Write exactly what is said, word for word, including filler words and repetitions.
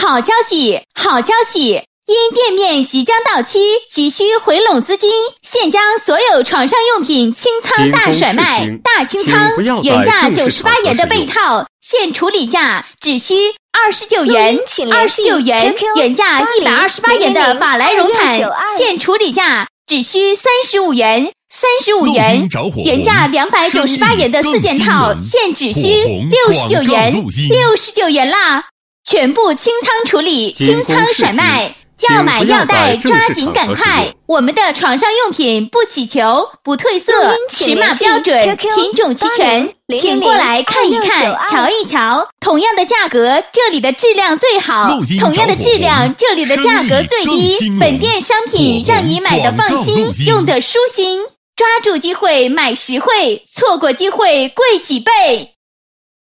好消息，好消息！因店面即将到期，急需回笼资金，现将所有床上用品清仓大甩卖，大清仓，原价九十八元的被套，现处理价只需二十九元，二十九元，原价一百二十八元的法兰绒毯，现处理价只需三十五元。三十五元，原价两百九十八元的四件套，现只需六十九元，六十九元啦！全部清仓处理，清仓甩卖，要买要带，抓紧赶快！我们的床上用品不起球，不褪色，尺码标准，品种齐全，请过来看一看，瞧一瞧。同样的价格，这里的质量最好；同样的质量，这里的价格最低。本店商品让你买的放心，用的舒心。抓住机会买实惠，错过机会贵几倍。